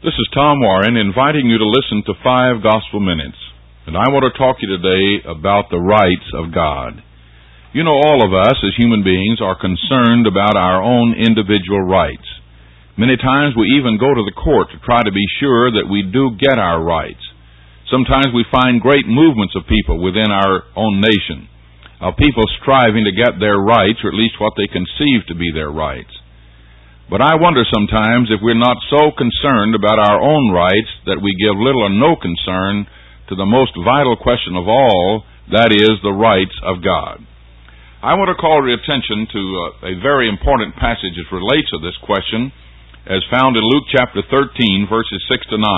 This is Tom Warren inviting you to listen to 5 Gospel Minutes. And I want to talk to you today about the rights of God. You know, all of us as human beings are concerned about our own individual rights. Many times we even go to the court to try to be sure that we do get our rights. Sometimes we find great movements of people within our own nation, of people striving to get their rights, or at least what they conceive to be their rights. But I wonder sometimes if we're not so concerned about our own rights that we give little or no concern to the most vital question of all, that is, the rights of God. I want to call your attention to a very important passage that relates to this question, as found in Luke chapter 13, verses 6 to 9.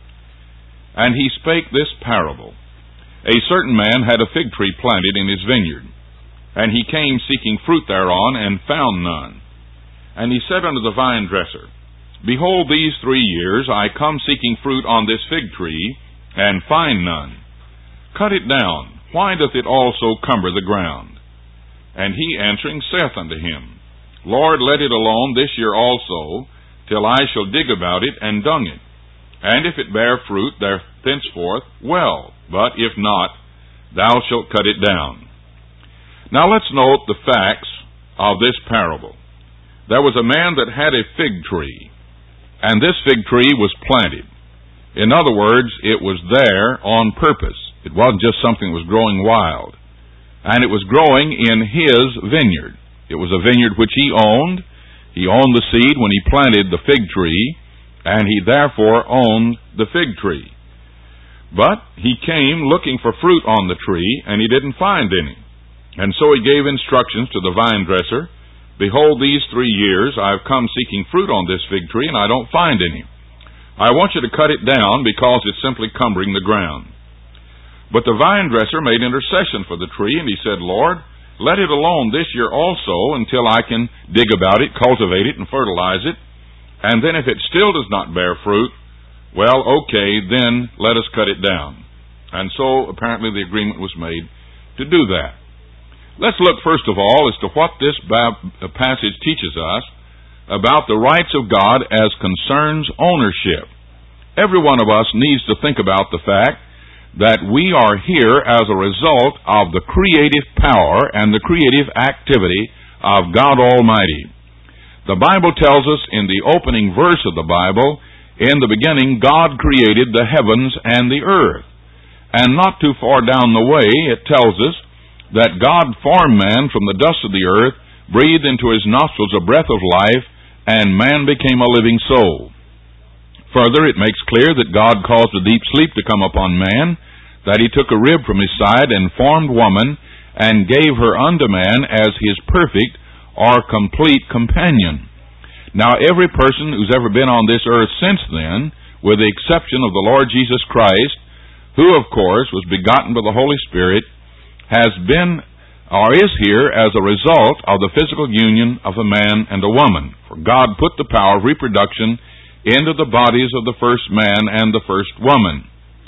And he spake this parable. A certain man had a fig tree planted in his vineyard, and he came seeking fruit thereon, and found none. And he said unto the vine dresser, Behold, these 3 years I come seeking fruit on this fig tree, and find none. Cut it down. Why doth it also cumber the ground? And he answering saith unto him, Lord, let it alone this year also, till I shall dig about it and dung it. And if it bear fruit thenceforth, well, but if not, thou shalt cut it down. Now let's note the facts of this parable. There was a man that had a fig tree, and this fig tree was planted. In other words, it was there on purpose. It wasn't just something that was growing wild. And it was growing in his vineyard. It was a vineyard which he owned. He owned the seed when he planted the fig tree, and he therefore owned the fig tree. But he came looking for fruit on the tree, and he didn't find any. And so he gave instructions to the vine dresser, Behold, these 3 years I have come seeking fruit on this fig tree, and I don't find any. I want you to cut it down, because it's simply cumbering the ground. But the vine dresser made intercession for the tree, and he said, Lord, let it alone this year also, until I can dig about it, cultivate it, and fertilize it. And then if it still does not bear fruit, well, okay, then let us cut it down. And so apparently the agreement was made to do that. Let's look first of all as to what this passage teaches us about the rights of God as concerns ownership. Every one of us needs to think about the fact that we are here as a result of the creative power and the creative activity of God Almighty. The Bible tells us in the opening verse of the Bible, in the beginning God created the heavens and the earth. And not too far down the way it tells us that God formed man from the dust of the earth, breathed into his nostrils a breath of life, and man became a living soul. Further, it makes clear that God caused a deep sleep to come upon man, that he took a rib from his side and formed woman, and gave her unto man as his perfect or complete companion. Now, every person who's ever been on this earth since then, with the exception of the Lord Jesus Christ, who, of course, was begotten by the Holy Spirit, has been or is here as a result of the physical union of a man and a woman. For God put the power of reproduction into the bodies of the first man and the first woman.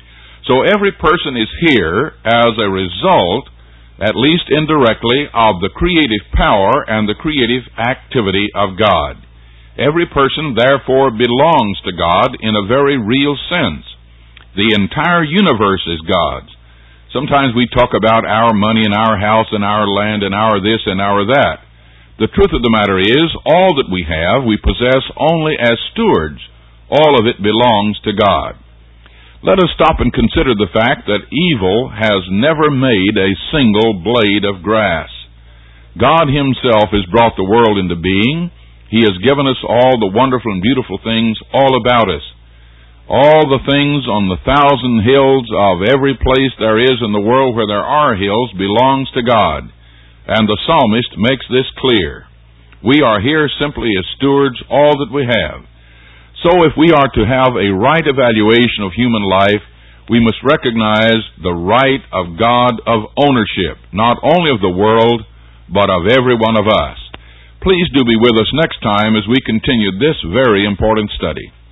So every person is here as a result, at least indirectly, of the creative power and the creative activity of God. Every person, therefore, belongs to God in a very real sense. The entire universe is God's. Sometimes we talk about our money and our house and our land and our this and our that. The truth of the matter is, all that we have, we possess only as stewards. All of it belongs to God. Let us stop and consider the fact that evil has never made a single blade of grass. God Himself has brought the world into being. He has given us all the wonderful and beautiful things all about us. All the things on the 1,000 hills of every place there is in the world where there are hills belongs to God. And the psalmist makes this clear. We are here simply as stewards, all that we have. So if we are to have a right evaluation of human life, we must recognize the right of God of ownership, not only of the world, but of every one of us. Please do be with us next time as we continue this very important study.